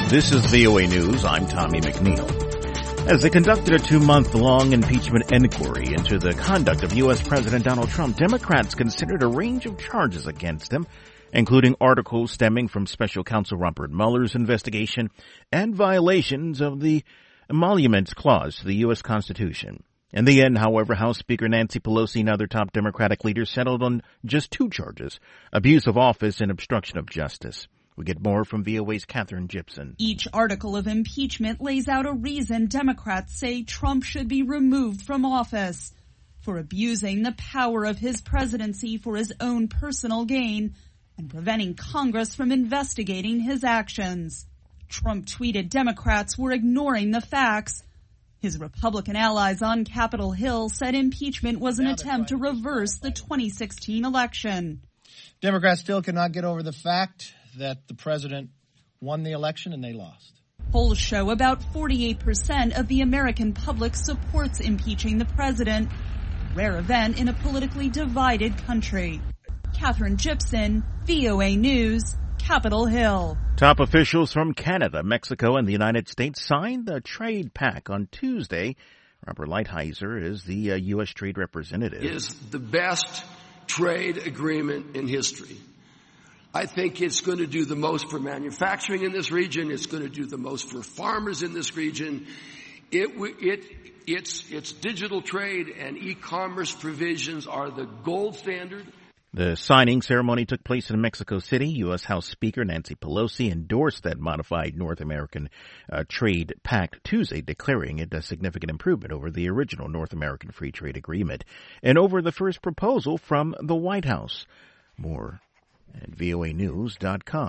This is VOA News. I'm Tommy McNeil. As they conducted a 2-month-long impeachment inquiry into the conduct of U.S. President Donald Trump, Democrats considered a range of charges against him, including articles stemming from Special Counsel Robert Mueller's investigation and violations of the Emoluments Clause to the U.S. Constitution. In the end, however, House Speaker Nancy Pelosi and other top Democratic leaders settled on just 2 charges, abuse of office and obstruction of justice. We get more from VOA's Katherine Gibson. Each article of impeachment lays out a reason Democrats say Trump should be removed from office for abusing the power of his presidency for his own personal gain and preventing Congress from investigating his actions. Trump tweeted Democrats were ignoring the facts. His Republican allies on Capitol Hill said impeachment was an attempt to reverse the 2016 election. Democrats still cannot get over the fact that the president won the election and they lost. Polls show about 48% of the American public supports impeaching the president, a rare event in a politically divided country. Katherine Gibson, VOA News, Capitol Hill. Top officials from Canada, Mexico, and the United States signed the trade pact on Tuesday. Robert Lighthizer is the U.S. trade representative. It is the best trade agreement in history. I think it's going to do the most for manufacturing in this region. It's going to do the most for farmers in this region. Its digital trade and e-commerce provisions are the gold standard. The signing ceremony took place in Mexico City. U.S. House Speaker Nancy Pelosi endorsed that modified North American trade pact Tuesday, declaring it a significant improvement over the original North American Free Trade Agreement and over the first proposal from the White House. More at voanews.com.